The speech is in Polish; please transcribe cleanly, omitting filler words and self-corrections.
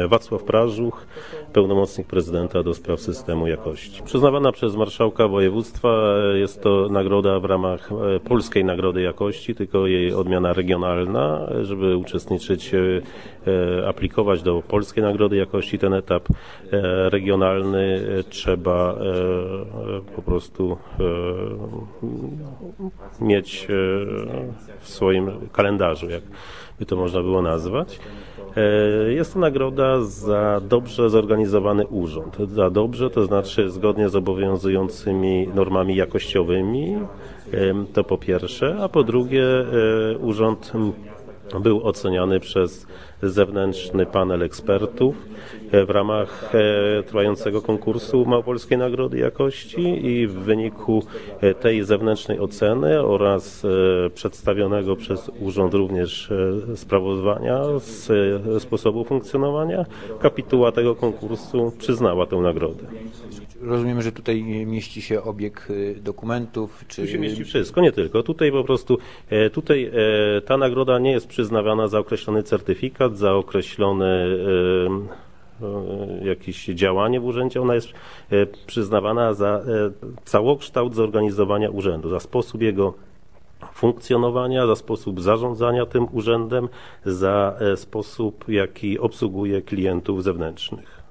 Wacław Prażuch, pełnomocnik prezydenta do spraw systemu jakości. Przyznawana przez marszałka województwa, jest to nagroda w ramach Polskiej Nagrody Jakości, tylko jej odmiana regionalna. Żeby uczestniczyć, aplikować do Polskiej Nagrody Jakości, ten etap regionalny trzeba po prostu mieć w swoim kalendarzu, jak by to można było nazwać. Jest to nagroda za dobrze zorganizowany urząd. Za dobrze to znaczy zgodnie z obowiązującymi normami jakościowymi, to po pierwsze, a po drugie urząd był oceniany przez zewnętrzny panel ekspertów w ramach trwającego konkursu Małopolskiej Nagrody Jakości i w wyniku tej zewnętrznej oceny oraz przedstawionego przez urząd również sprawozdania z sposobu funkcjonowania, kapituła tego konkursu przyznała tę nagrodę. Rozumiem, że tutaj mieści się obieg dokumentów, czy... Tu się mieści wszystko, nie tylko. Tutaj po prostu, ta nagroda nie jest przyznawana za określony certyfikat, za określone jakieś działanie w urzędzie. Ona jest przyznawana za całokształt zorganizowania urzędu, za sposób jego funkcjonowania, za sposób zarządzania tym urzędem, za sposób, jaki obsługuje klientów zewnętrznych.